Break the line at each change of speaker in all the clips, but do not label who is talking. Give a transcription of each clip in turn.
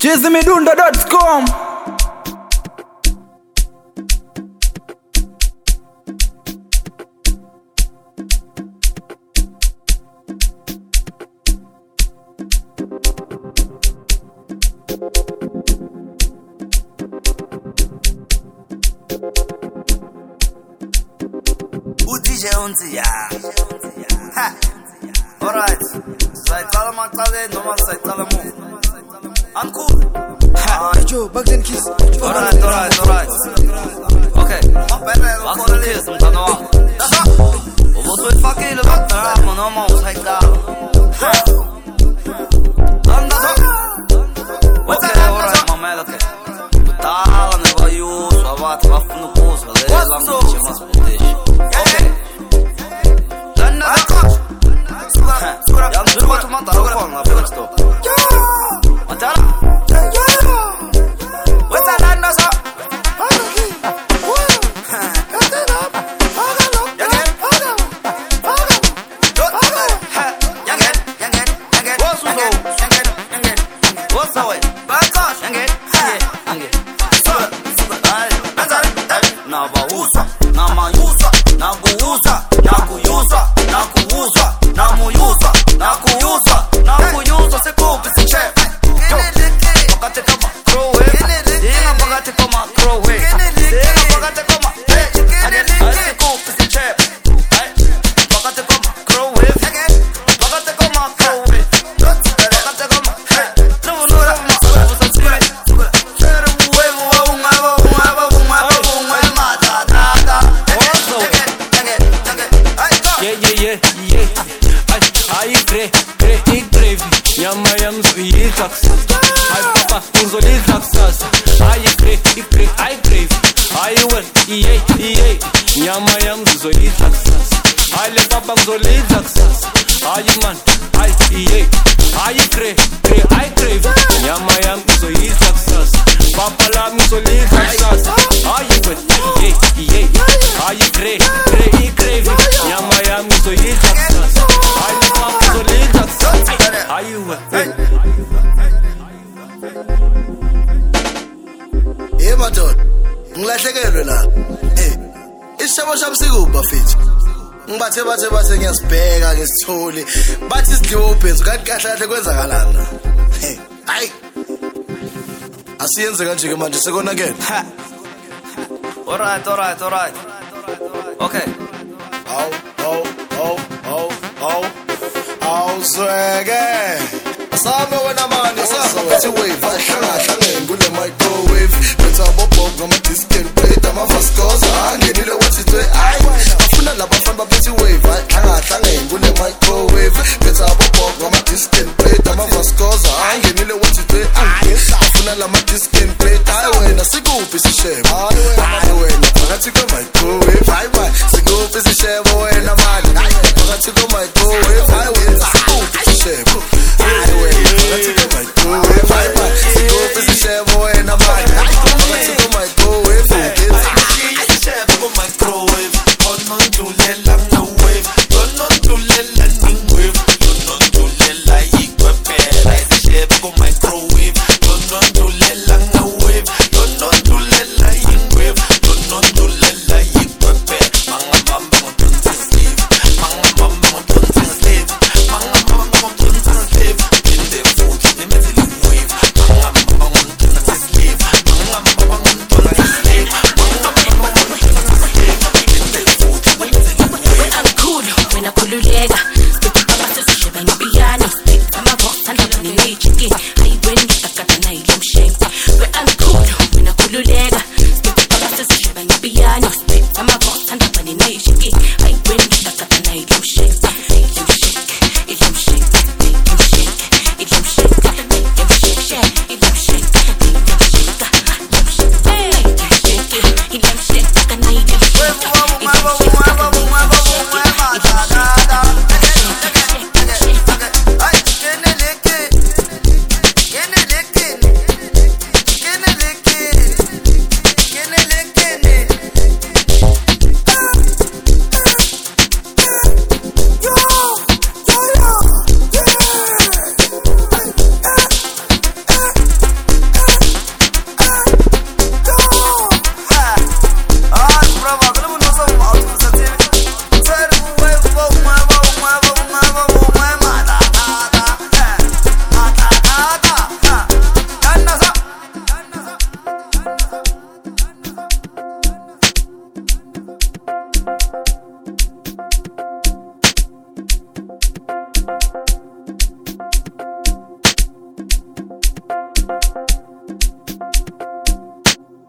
chizimidundo.com.
DJ Unzi, yeah. Ha. Alright. Saytala makale, no man saytala mu. I'm cool. Ha.
Joe, back then kiss.
Alright. Okay. Bakın kiss, mtano. Bu soy fakir bakta, mano mo sayta. Ha. Anda. Okay, alright, mamela ke. Tala ne vayu, savat vafnu poz, vale, lam çemas poteş. 야, 누가 좀만 따라오라, 나 배웠어. 맞잖아. 왜 잘안나서?
Bathe ngiyasibheka ngisithole bathi sidophenze kanti kahle kahle kwenzakalana hayi asiyenze kanje ke manje sekonakele
Alright. Okay.
Swagger Asama wena manje sathi wave ahlangene kule microwave betha bobo ngama distant plate ama vascosa angenile wathi twe ay afuna labafana babethi wave ahlangene kule microwave betha bobo ngama distant plate ama vascosa angenile wathi twe ay afuna lama distant plate ay wena sikuphi sishebo ay wena phakathi kwe microwave ay bye sikuphi sishebo wena manje phakathi kwe microwave ay wena sikuphi sishebo ay wena phakathi kwe microwave ay bye sikuphi sishebo wena manje phakathi kwe microwave
Sishebo microwave onondulela no wave onondulela ning wave onondulela ikwepela sishebo microwave onondulela no wave onondulela ing wave onondulela ikwepela manga mamba ngontonsi slave manga mamba ngontonsi slave manga mamba ngontonsi slave in the food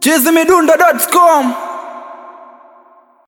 chizimidundo.com